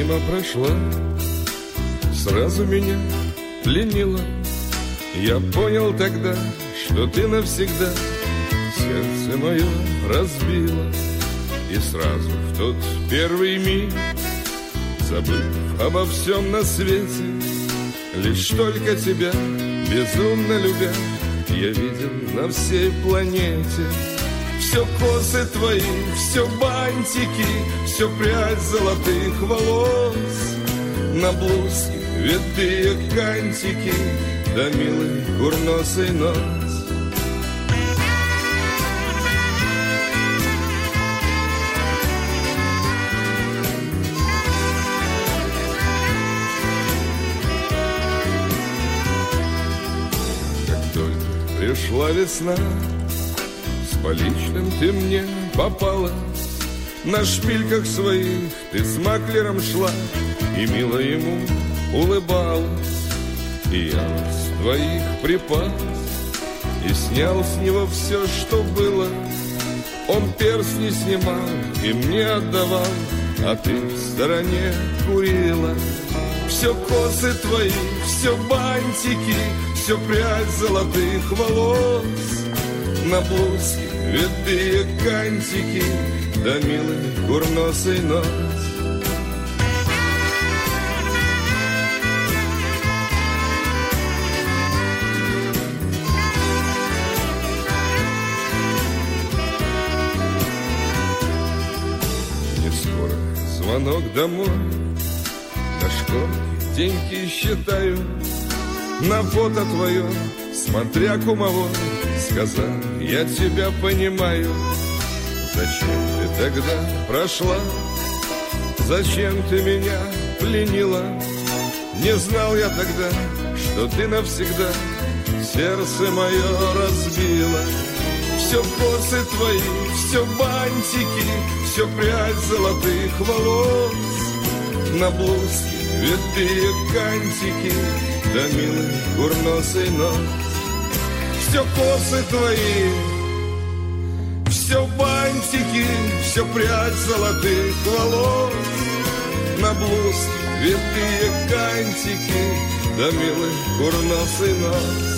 мимо прошла, сразу меня пленила. Я понял тогда, что ты навсегда сердце мое разбила. И сразу в тот первый миг, забыв обо всем на свете, лишь только тебя, безумно любя, я видел на всей планете. Все косы твои, все бантики, все прядь золотых волос, на блузке витые кантики, да милый курносый нос. Как только пришла весна, с поличным ты мне попала. На шпильках своих ты с маклером шла и мило ему улыбалась. И я с твоих припас и снял с него все, что было. Он перстни снимал и мне отдавал, а ты в стороне курила. Все косы твои, все бантики, все прядь золотых волос, на блузке витые кантики, да милый курносый нос. Не скоро звонок домой, на школке деньги считаю, на фото твое, смотря кумовой, сказал, я тебя понимаю. Зачем ты тогда прошла? Зачем ты меня пленила? Не знал я тогда, что ты навсегда сердце мое разбила. Все косы твои, все бантики, все прядь золотых волос, на блузке витые кантики, да милый курносый нос. Все косы твои, все бантики, все прядь золотых волос, на блузке витые кантики, да милый курносый нос.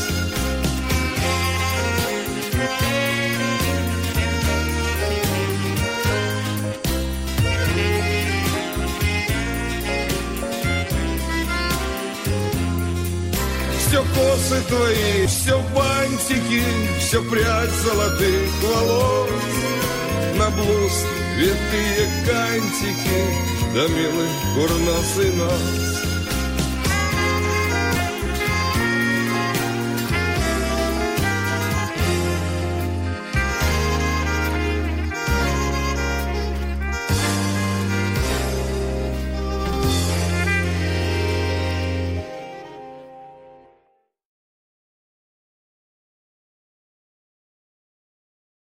Все косы твои, все бантики, все прядь золотых волос, на блузке витые кантики, да милый курносый нос.